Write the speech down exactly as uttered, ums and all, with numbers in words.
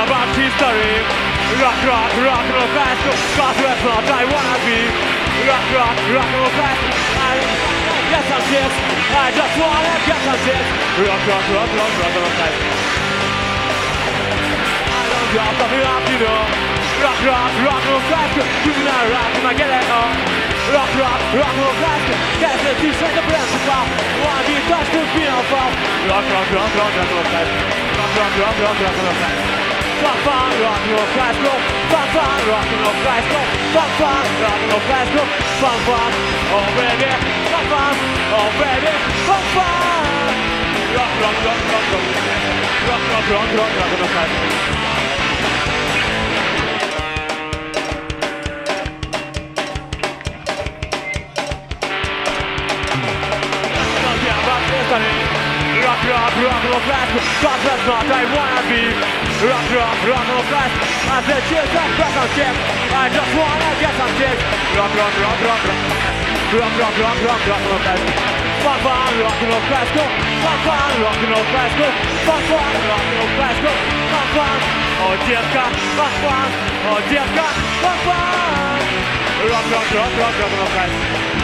about history. Rock, rock, rock and roll classical. Cause that's what I wanna be. Rock, rock, rock and roll classical. I get some shit. I just wanna get some shit. Rock, rock, rock, rock, rock and roll classical. I don't drop something up, you know. Rock, rock, rock and roll classical. You not rock when I get it on. Rock, rock, rock and roll classical. That's the t-shirt, the principal. Wanna be touched to be on fall. Rock, rock, rock, rock, rock and roll classical. Rock, rock, rock, rock, rock and roll classical. Fun, fun, rock and roll classical. Fun, fun, rock and roll classical. Fun, fun, rock and roll classical. Fun, fun, oh baby. Fun, fun, oh baby. Fun, fun. Rock, rock, rock, rock, rock. Rock, rock, rock, rock, rock and roll classical. Rock, rock, rock and roll classical. Cause that's what I wanna be. Rock, rock, rock and roll classical. I said cheers, that's press on chip. I just wanna get some chips. Rock, rock, rock, rock, rock. Rock, rock, rock, rock, rock and roll classical. Fun, fun, rock and roll classical. Fun, fun, rock and roll classical. Fun, fun, rock and roll classical. Fun, fun, oh девка. Fun, fun, oh девка. Fun, fun. Rock, rock, rock, rock, rock and roll classical.